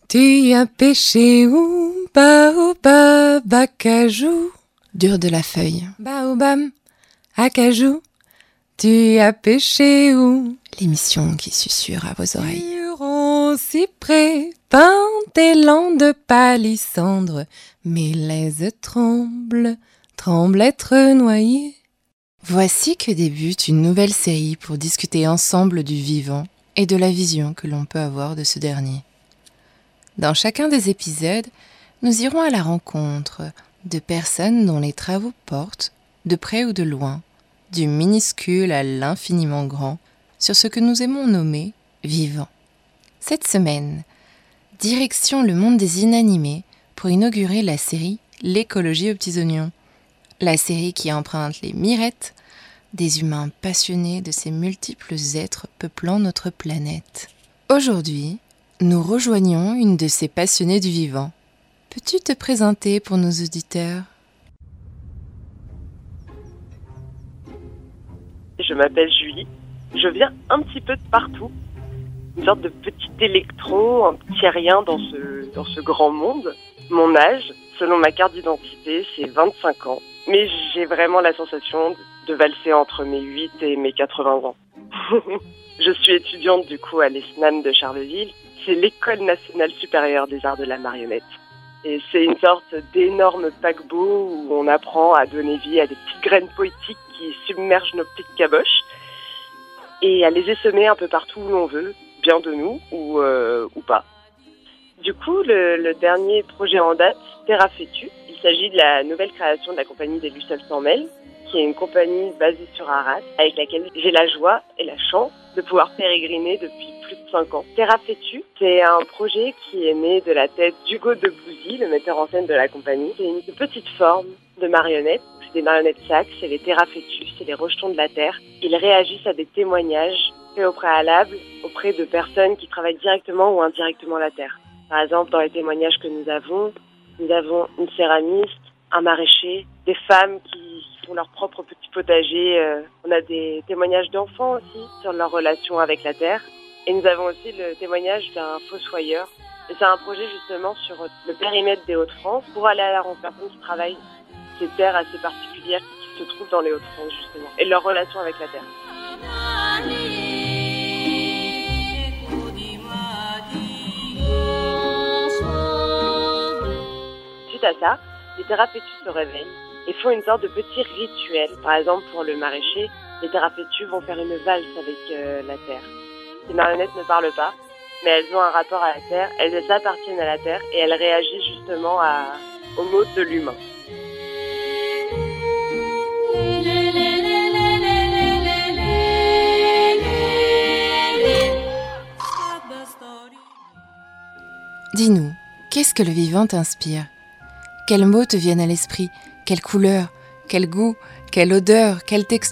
Tu as pêché où? Baobab, acajou. Dur de la feuille. Baobab, acajou. Tu as pêché où? L'émission qui susurre à vos oreilles. Huron, cyprès, pin, élan de palissandre. Mes laises tremblent, tremblent être noyées. Voici que débute une nouvelle série pour discuter ensemble du vivant et de la vision que l'on peut avoir de ce dernier. Dans chacun des épisodes, nous irons à la rencontre de personnes dont les travaux portent, de près ou de loin, du minuscule à l'infiniment grand, sur ce que nous aimons nommer vivant. Cette semaine, direction le monde des inanimés pour inaugurer la série L'écologie aux petits oignons. La série qui emprunte les mirettes des humains passionnés de ces multiples êtres peuplant notre planète. Aujourd'hui, nous rejoignons une de ces passionnées du vivant. Peux-tu te présenter pour nos auditeurs ? Je m'appelle Julie. Je viens un petit peu de partout. Une sorte de petit électron, un petit rien dans ce grand monde. Mon âge, selon ma carte d'identité, c'est 25 ans. Mais j'ai vraiment la sensation de valser entre mes 8 et mes 80 ans. Je suis étudiante du coup à l'ESNAM de Charleville. C'est l'École nationale supérieure des arts de la marionnette. Et c'est une sorte d'énorme paquebot où on apprend à donner vie à des petites graines poétiques qui submergent nos petites caboches et à les essaimer un peu partout où l'on veut, bien de nous ou pas. Du coup, le dernier projet en date, Terra Fetu, il s'agit de la nouvelle création de la compagnie des Lucioles sans mêle, qui est une compagnie basée sur Arras, avec laquelle j'ai la joie et la chance de pouvoir pérégriner depuis plus de 5 ans. Terra Fetu, c'est un projet qui est né de la tête d'Hugo de Bouzy, le metteur en scène de la compagnie. C'est une petite forme de marionnette. C'est des marionnettes sacs, c'est les Terra Fetu, c'est les rejetons de la Terre. Ils réagissent à des témoignages faits au préalable auprès de personnes qui travaillent directement ou indirectement la Terre. Par exemple, dans les témoignages que nous avons une céramiste, un maraîcher, des femmes qui font leur propre petit potager. On a des témoignages d'enfants aussi sur leur relation avec la terre. Et nous avons aussi le témoignage d'un fossoyeur. Et c'est un projet justement sur le périmètre des Hauts-de-France pour aller à la rencontre des personnes qui travaillent ces terres assez particulières qui se trouvent dans les Hauts-de-France justement. Et leur relation avec la terre. Suite à ça, les Terra Fetu se réveillent et font une sorte de petit rituel. Par exemple, pour le maraîcher, les Terra Fetu vont faire une valse avec la terre. Les marionnettes ne parlent pas, mais elles ont un rapport à la terre, elles appartiennent à la terre et elles réagissent justement aux mots de l'humain. Dis-nous, qu'est-ce que le vivant t'inspire ? Quels mots te viennent à l'esprit ? Quelle couleur ? Quel goût ? Quelle odeur ? Quelle texture ?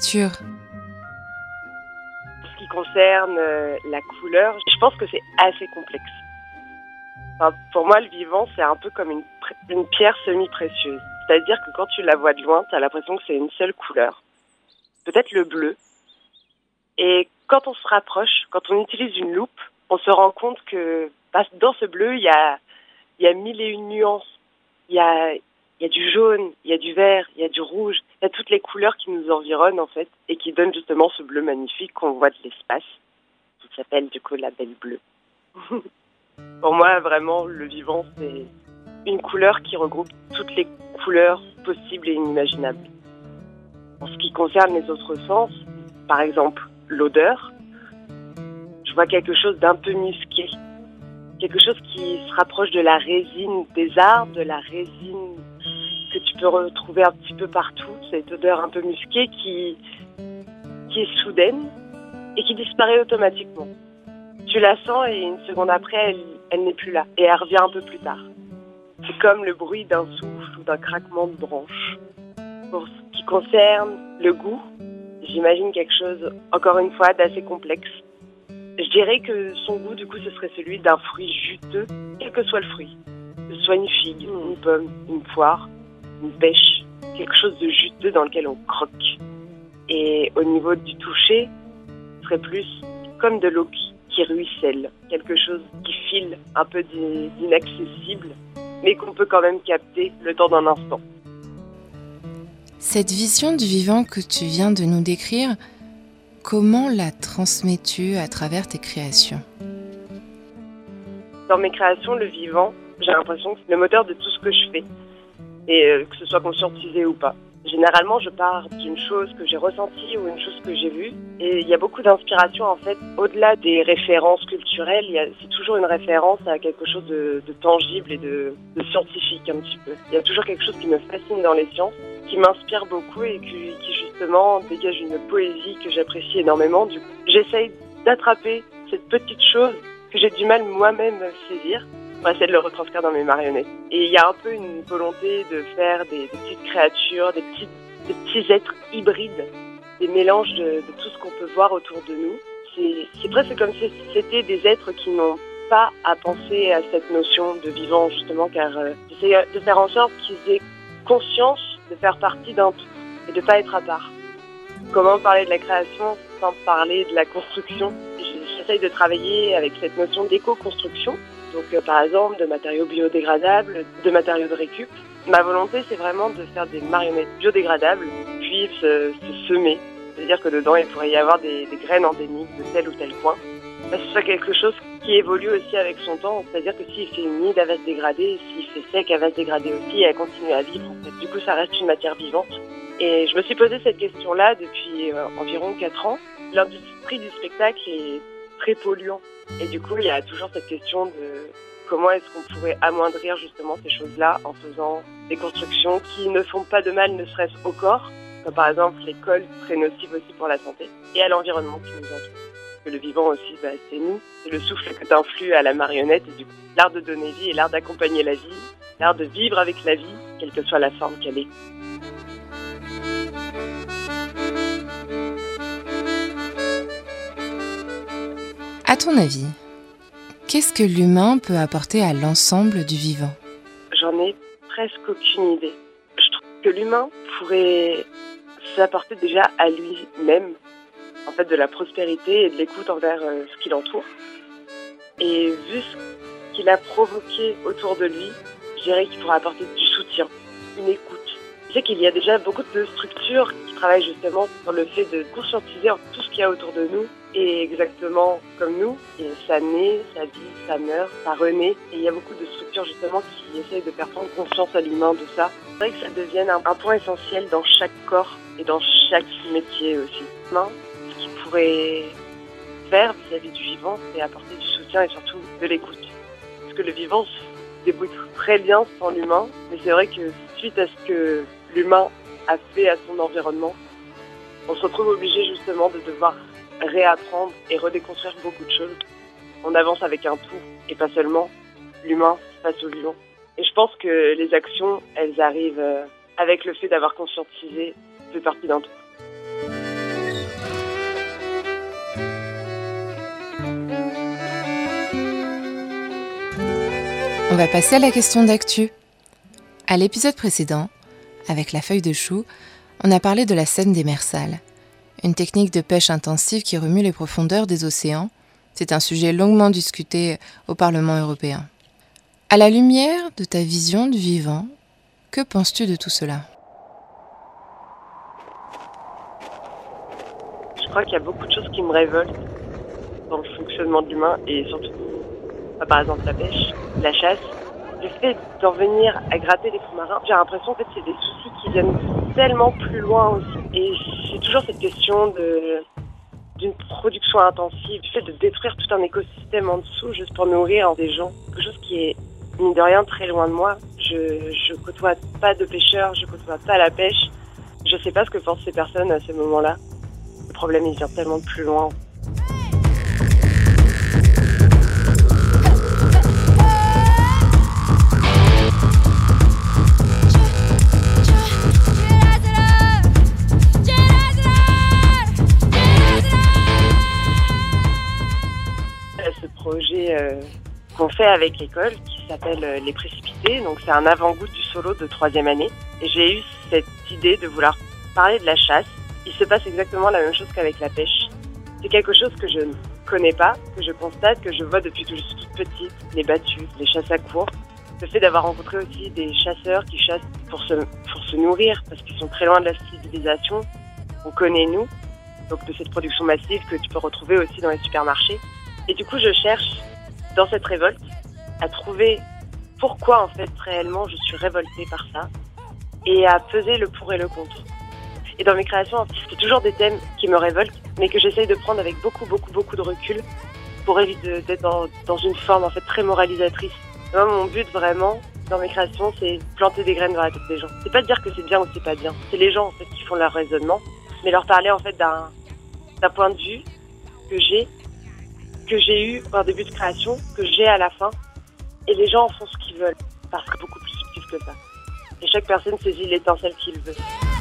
Ce qui concerne la couleur, je pense que c'est assez complexe. Enfin, pour moi, le vivant, c'est un peu comme une pierre semi-précieuse. C'est-à-dire que quand tu la vois de loin, tu as l'impression que c'est une seule couleur. Peut-être le bleu. Et quand on se rapproche, quand on utilise une loupe, on se rend compte que dans ce bleu, il y a mille et une nuances. Il y a du jaune, il y a du vert, il y a du rouge, il y a toutes les couleurs qui nous environnent en fait et qui donnent justement ce bleu magnifique qu'on voit de l'espace, qui s'appelle du coup la belle bleue. Pour moi, vraiment, le vivant, c'est une couleur qui regroupe toutes les couleurs possibles et inimaginables. En ce qui concerne les autres sens, par exemple l'odeur, je vois quelque chose d'un peu musqué. Quelque chose qui se rapproche de la résine des arbres, de la résine que tu peux retrouver un petit peu partout, cette odeur un peu musquée qui est soudaine et qui disparaît automatiquement. Tu la sens et une seconde après, elle n'est plus là et elle revient un peu plus tard. C'est comme le bruit d'un souffle ou d'un craquement de branches. Pour ce qui concerne le goût, j'imagine quelque chose, encore une fois, d'assez complexe. Je dirais que son goût, du coup, ce serait celui d'un fruit juteux, quel que soit le fruit. Que ce soit une figue, une pomme, une poire, une pêche, quelque chose de juteux dans lequel on croque. Et au niveau du toucher, ce serait plus comme de l'eau qui ruisselle, quelque chose qui file un peu d'inaccessible, mais qu'on peut quand même capter le temps d'un instant. Cette vision du vivant que tu viens de nous décrire, comment la transmets-tu à travers tes créations ? Dans mes créations, le vivant, j'ai l'impression que c'est le moteur de tout ce que je fais, et que ce soit conscientisé ou pas. Généralement, je pars d'une chose que j'ai ressentie ou une chose que j'ai vue, et il y a beaucoup d'inspiration en fait. Au-delà des références culturelles, c'est toujours une référence à quelque chose de tangible et de scientifique un petit peu. Il y a toujours quelque chose qui me fascine dans les sciences, qui m'inspire beaucoup et qui justement dégage une poésie que j'apprécie énormément. Du coup, j'essaye d'attraper cette petite chose que j'ai du mal moi-même à saisir pour essayer de le retranscrire dans mes marionnettes. Et il y a un peu une volonté de faire des petites créatures, des petits êtres hybrides, des mélanges de tout ce qu'on peut voir autour de nous. C'est presque comme si c'était des êtres qui n'ont pas à penser à cette notion de vivant, justement, car j'essaie de faire en sorte qu'ils aient conscience de faire partie d'un tout et de ne pas être à part. Comment parler de la création sans parler de la construction ? J'essaye de travailler avec cette notion d'éco-construction. Donc par exemple de matériaux biodégradables, de matériaux de récup. Ma volonté c'est vraiment de faire des marionnettes biodégradables, puis se semer. C'est-à-dire que dedans il pourrait y avoir des graines endémiques de tel ou tel coin. Là, ce soit quelque chose qui évolue aussi avec son temps. C'est-à-dire que s'il fait humide, elle va se dégrader. S'il fait sec, elle va se dégrader aussi et elle continue à vivre. En fait. Du coup ça reste une matière vivante. Et je me suis posé cette question-là depuis environ 4 ans. L'industrie du spectacle est très polluant. Et du coup, il y a toujours cette question de comment est-ce qu'on pourrait amoindrir justement ces choses-là en faisant des constructions qui ne font pas de mal, ne serait-ce au corps, comme par exemple les cols très nocifs aussi pour la santé, et à l'environnement qui nous entoure. Que le vivant aussi, c'est nous, c'est le souffle que t'influes à la marionnette, et du coup, l'art de donner vie et l'art d'accompagner la vie, l'art de vivre avec la vie, quelle que soit la forme qu'elle ait. À ton avis, qu'est-ce que l'humain peut apporter à l'ensemble du vivant ? J'en ai presque aucune idée. Je trouve que l'humain pourrait s'apporter déjà à lui-même, en fait, de la prospérité et de l'écoute envers ce qui l'entoure. Et vu ce qu'il a provoqué autour de lui, je dirais qu'il pourrait apporter du soutien, une écoute. Je sais qu'il y a déjà beaucoup de structures qui travaillent justement sur le fait de conscientiser tout ce qu'il y a autour de nous, et exactement comme nous, et ça naît, ça vit, ça meurt, ça renaît. Et il y a beaucoup de structures justement qui essayent de faire prendre conscience à l'humain de ça. C'est vrai que ça devienne un point essentiel dans chaque corps et dans chaque métier aussi. Ce qu'il pourrait faire vis-à-vis du vivant, c'est apporter du soutien et surtout de l'écoute. Parce que le vivant se débrouille très bien sans l'humain, mais c'est vrai que suite à ce que l'humain a fait à son environnement, on se retrouve obligé justement de devoir réapprendre et redéconstruire beaucoup de choses. On avance avec un tout et pas seulement l'humain face au vivant. Et je pense que les actions, elles arrivent avec le fait d'avoir conscientisé fait partie d'un tout. On va passer à la question d'actu. À l'épisode précédent, avec la feuille de chou, on a parlé de la scène démersale, une technique de pêche intensive qui remue les profondeurs des océans. C'est un sujet longuement discuté au Parlement européen. À la lumière de ta vision du vivant, que penses-tu de tout cela ? Je crois qu'il y a beaucoup de choses qui me révoltent dans le fonctionnement de l'humain et surtout, par exemple la pêche, la chasse. Le fait d'en venir à gratter les fonds marins, j'ai l'impression que c'est des soucis qui viennent tellement plus loin aussi. Et c'est toujours cette question d'une production intensive, du fait de détruire tout un écosystème en dessous juste pour nourrir des gens. Quelque chose qui est, mine de rien, très loin de moi. Je côtoie pas de pêcheurs, je côtoie pas la pêche. Je sais pas ce que pensent ces personnes à ce moment-là. Le problème, il vient tellement de plus loin. Qu'on fait avec l'école qui s'appelle Les Précipités, donc c'est un avant-goût du solo de 3e année. Et j'ai eu cette idée de vouloir parler de la chasse. Il se passe exactement la même chose qu'avec la pêche. C'est quelque chose que je ne connais pas, que je constate, que je vois depuis que je suis toute petite, les battues, les chasses à courre. Le fait d'avoir rencontré aussi des chasseurs qui chassent pour se nourrir, parce qu'ils sont très loin de la civilisation. On connaît nous, donc de cette production massive que tu peux retrouver aussi dans les supermarchés. Et du coup, je cherche, dans cette révolte, à trouver pourquoi, en fait, réellement, je suis révoltée par ça, et à peser le pour et le contre. Et dans mes créations, c'est toujours des thèmes qui me révoltent, mais que j'essaye de prendre avec beaucoup de recul, pour éviter d'être dans une forme, en fait, très moralisatrice. Moi, mon but, vraiment, dans mes créations, c'est planter des graines dans la tête des gens. C'est pas de dire que c'est bien ou c'est pas bien. C'est les gens, en fait, qui font leur raisonnement, mais leur parler, en fait, d'un point de vue que j'ai eu en début de création, que j'ai à la fin. Et les gens en font ce qu'ils veulent, parce que c'est beaucoup plus subtil que ça. Et chaque personne saisit l'étincelle qu'il veut.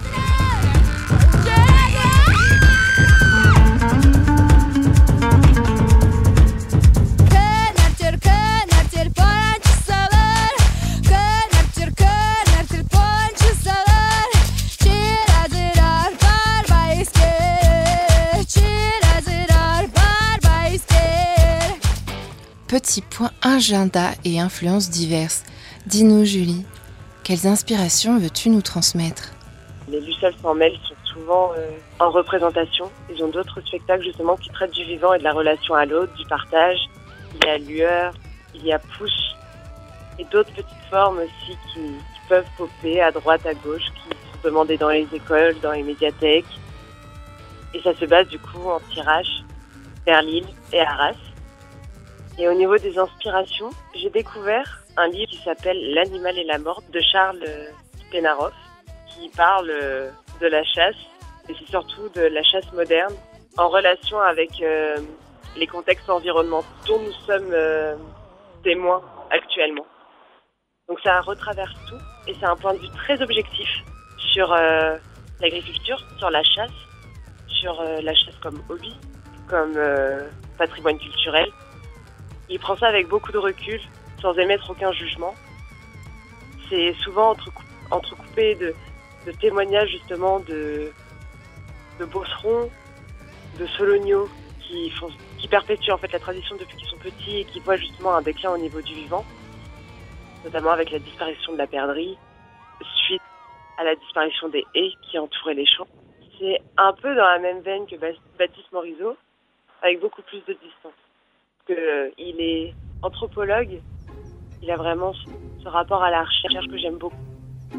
Petit point agenda et influences diverses. Dis-nous, Julie, quelles inspirations veux-tu nous transmettre ? Les Lucioles sans mêle sont souvent en représentation. Ils ont d'autres spectacles justement qui traitent du vivant et de la relation à l'autre, du partage. Il y a Lueur, il y a Push et d'autres petites formes aussi qui peuvent popper à droite, à gauche, qui sont demandées dans les écoles, dans les médiathèques. Et ça se base du coup en tirage vers Lille et Arras. Et au niveau des inspirations, j'ai découvert un livre qui s'appelle L'animal et la mort de Charles Spenaroff, qui parle de la chasse, et c'est surtout de la chasse moderne, en relation avec les contextes environnementaux dont nous sommes témoins actuellement. Donc ça retraverse tout, et c'est un point de vue très objectif sur l'agriculture, sur la chasse comme hobby, comme patrimoine culturel. Il prend ça avec beaucoup de recul, sans émettre aucun jugement. C'est souvent entrecoupé de témoignages justement de bosserons, de soloniaux qui perpétuent en fait la tradition depuis qu'ils sont petits et qui voient justement un déclin au niveau du vivant, notamment avec la disparition de la perdrix, suite à la disparition des haies qui entouraient les champs. C'est un peu dans la même veine que Baptiste Morisot, avec beaucoup plus de distance. Il est anthropologue, il a vraiment ce rapport à la recherche que j'aime beaucoup.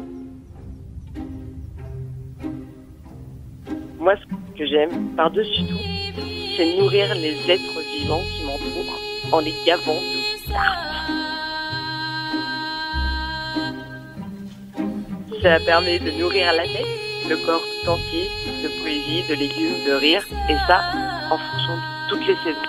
Moi, ce que j'aime, par-dessus tout, c'est nourrir les êtres vivants qui m'entourent en les gavant de tartes. Ça permet de nourrir la tête, le corps tout entier, de poésie, de légumes, de rire, et ça, en fonction de toutes les saisons.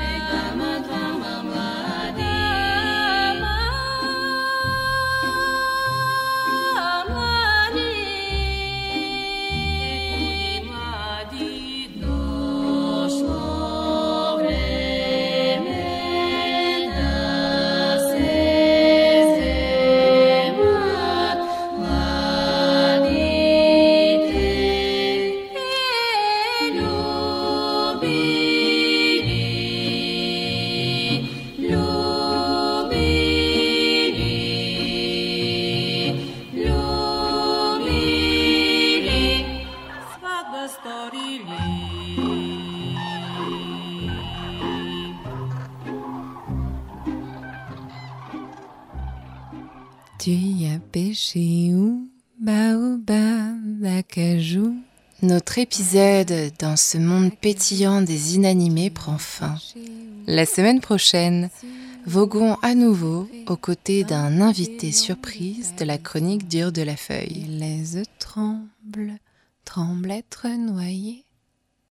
Tu y as pêché où, baobab, acajou? Notre épisode dans ce monde pétillant des inanimés prend fin. La semaine prochaine, voguons à nouveau aux côtés d'un invité surprise de la chronique d'Ur de la Feuille. Les tremble, tremble être noyé.